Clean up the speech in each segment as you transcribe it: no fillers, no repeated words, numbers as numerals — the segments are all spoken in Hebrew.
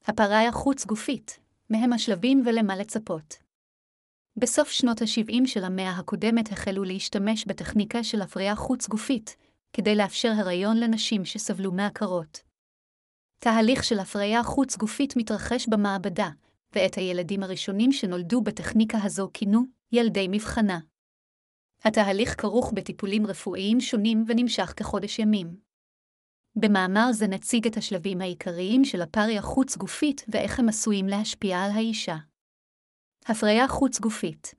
הפריה חוץ-גופית, מהם השלבים ולמה לצפות. בסוף שנות ה-70 של המאה הקודמת החלו להשתמש בטכניקה של הפריה חוץ-גופית, כדי לאפשר הריון לנשים שסבלו מעקרות. תהליך של הפריה חוץ-גופית מתרחש במעבדה, ואת הילדים הראשונים שנולדו בטכניקה הזו כינו ילדי מבחנה. התהליך כרוך בטיפולים רפואיים שונים ונמשך כחודש ימים. במאמר זה נציג את השלבים העיקריים של הפריה חוץ-גופית ואיך הם עשויים להשפיע על האישה. הפריה חוץ-גופית.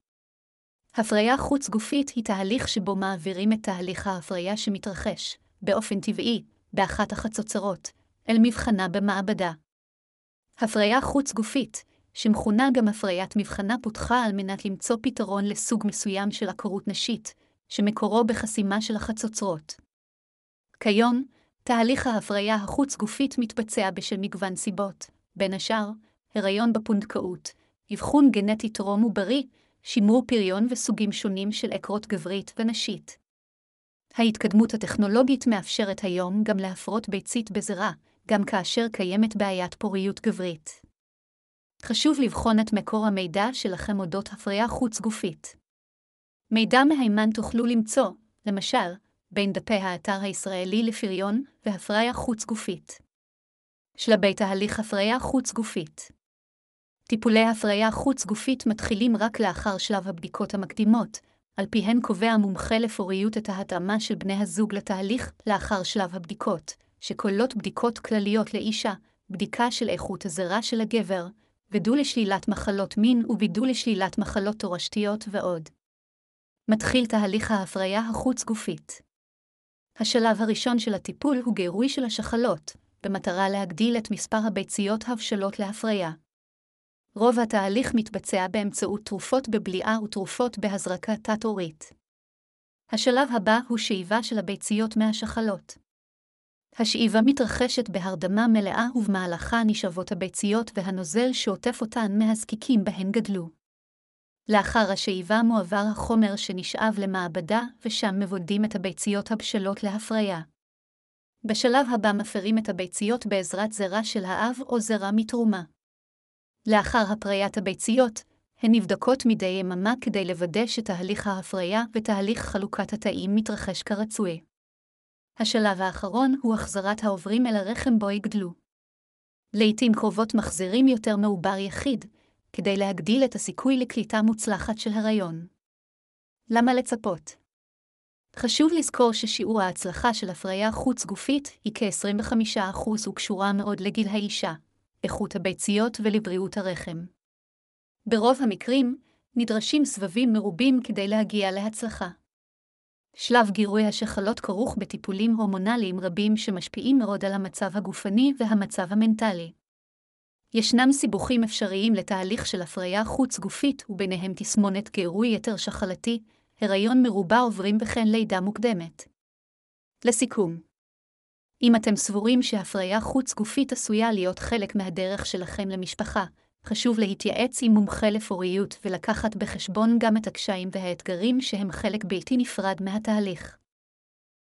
הפריה חוץ-גופית היא תהליך שבו מעבירים את תהליך ההפריה שמתרחש, באופן טבעי, באחת החצוצרות, אל מבחנה במעבדה. הפריה חוץ-גופית, שמכונה גם הפריית מבחנה, פותחה על מנת למצוא פתרון לסוג מסוים של עקרות נשית, שמקורו בחסימה של החצוצרות. כיום, תהליך ההפריה החוץ-גופית מתבצע בשל מגוון סיבות, בין השאר, הריון בפונדקאות, אבחון גנטי טרום עוברי, שימור פריון וסוגים שונים של עקרות גברית ונשית. ההתקדמות הטכנולוגית מאפשרת היום גם להפרות ביצית בזרע, גם כאשר קיימת בעיית פוריות גברית. חשוב לבחון את מקור המידע שלכם אודות הפריה חוץ-גופית. מידע מהימן תוכלו למצוא, למשל, בין דפי האתר הישראלי לפריון והפריה חוץ-גופית. שלבי תהליך הפריה חוץ-גופית. טיפולי הפריה חוץ-גופית מתחילים רק לאחר שלב הבדיקות המקדימות, על פיהן קובע המומחה לפוריות את ההתאמה של בני הזוג לתהליך לאחר שלב הבדיקות, שכוללות בדיקות כלליות לאישה, בדיקה של איכות הזרע של הגבר, וידוא לשלילת מחלות מין ובידול לשלילת מחלות תורשתיות ועוד. מתחיל תהליך ההפריה החוץ-גופית. השלב הראשון של הטיפול הוא גירוי של השחלות, במטרה להגדיל את מספר הביציות הבשלות להפריה. רוב התהליך מתבצע באמצעות תרופות בבליעה ותרופות בהזרקה תת-עורית. השלב הבא הוא שאיבה של הביציות מהשחלות. השאיבה מתרחשת בהרדמה מלאה ובמהלכה נשאבות הביציות והנוזל שעוטף אותן מהזקיקים בהן גדלו. לאחר השאיבה מועבר החומר שנשאב למעבדה ושם מבודדים את הביציות הבשלות להפריה. בשלב הבא מפרים את הביציות בעזרת זרע של האב או זרע מתרומה. לאחר הפריית הביציות, הן נבדקות מדי יממה כדי לוודא שתהליך ההפריה ותהליך חלוקת התאים מתרחש כרצוי. השלב האחרון הוא החזרת העוברים אל הרחם בו יגדלו. לעתים קרובות מחזירים יותר מעובר יחיד, כדי להגדיל את הסיכוי לקליטה מוצלחת של הריון. למה לצפות? חשוב לזכור ששיעור ההצלחה של הפריה חוץ-גופית היא כ-25% וקשורה מאוד לגיל האישה, איכות הביציות ולבריאות הרחם. ברוב המקרים, נדרשים סבבים מרובים כדי להגיע להצלחה. שלב גירוי השחלות כרוך בטיפולים הורמונליים רבים שמשפיעים מאוד על המצב הגופני והמצב המנטלי. ישנם סיבוכים אפשריים לתהליך של הפריה חוץ-גופית וביניהם תסמונת גירוי יתר שחלתי, הריון מרובע עוברים וכן לידה מוקדמת. לסיכום, אם אתם סבורים שהפריה חוץ-גופית עשויה להיות חלק מהדרך שלכם למשפחה, חשוב להתייעץ עם מומחה לפוריות ולקחת בחשבון גם את הקשיים והאתגרים שהם חלק בלתי נפרד מהתהליך.